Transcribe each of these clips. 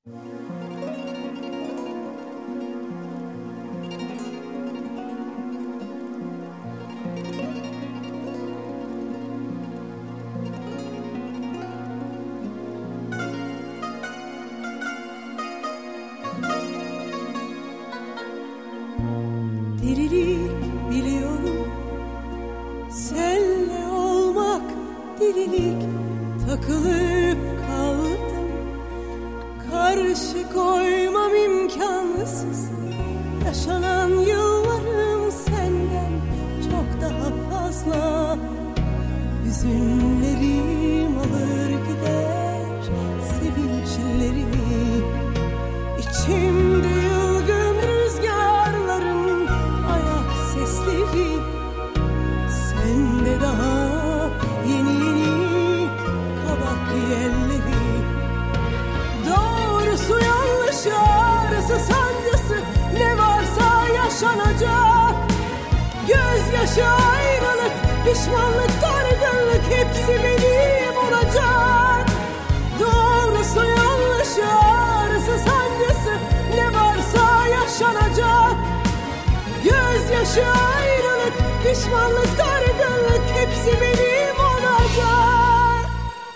Delilik biliyorum, senle olmak delilik. Takılıp kaldım, karşı koymam imkansız. Yaşanan yıllarım senden çok daha fazla. Hüzünlerim alır gider sevinçlerimi. İçimde yılgın rüzgarların ayak sesleri. Sende daha yeni yeni kabak yelleri. Doğrusu yanlışı, ağrısı sancısı, ne varsa yaşanacak. Gözyaşı, ayrılık, pişmanlık, dargınlık, hepsi benim olacak. Doğrusu yanlışı, ağrısı sancısı, ne varsa yaşanacak. Gözyaşı, ayrılık, pişmanlık, dargınlık, hepsi benim olacak.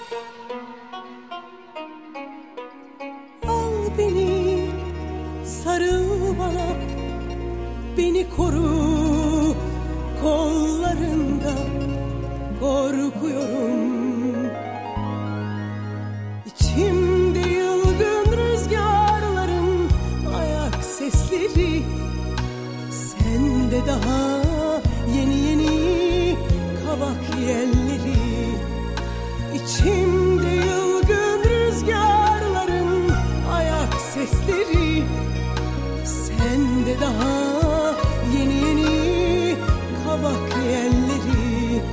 Al beni, sarıl bana, beni koru kollarında. Korkuyorum, İçimde yılgın rüzgarların ayak sesleri. Sende daha yeni yeni kabak yelleri. İçimde yılgın rüzgarların ayak sesleri. Sende daha yeni yeni kabak yelleri.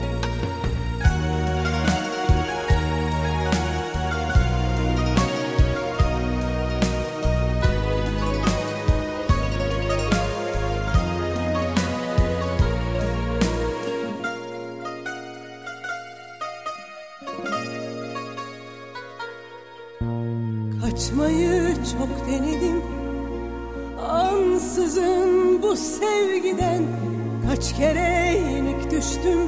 Kaçmayı çok denedim, ansızın bu sevgiden. Kaç kere yenik düştüm,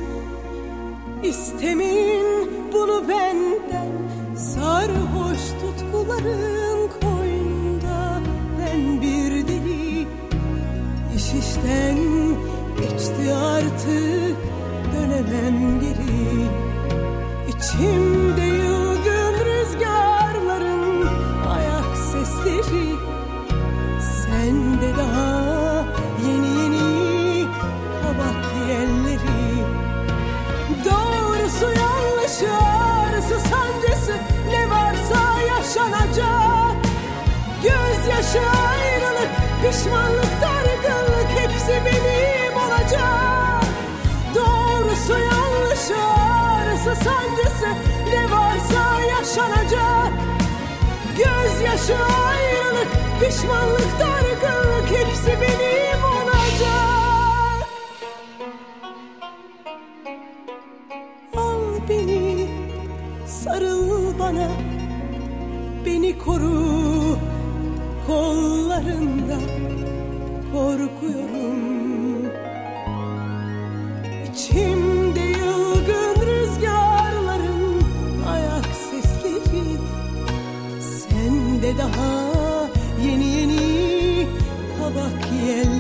İstemeyin bunu benden. Sarhoş tutkuların koynunda ben bir deli. İş işten geçti artık, dönemem geri. İçimde yılgın rüzgarların ayak sesleri. Sende daha yeni yeni kabak yelleri. Doğrusu yanlışı, ağrısı sancısı, ne varsa yaşanacak. Gözyaşı, ayrılık, pişmanlık, dargınlık, hepsi benim olacak. Doğrusu yanlışı, ağrısı sancısı, ne varsa yaşanacak. Gözyaşı, ayrılık, pişmanlık, dargınlık, hepsi benim olacak. Al beni, sarıl bana, beni koru kollarında. Korkuyorum, İçimde yılgın rüzgarların ayak sesleri. Sende daha yeni yeni kabak yelleri.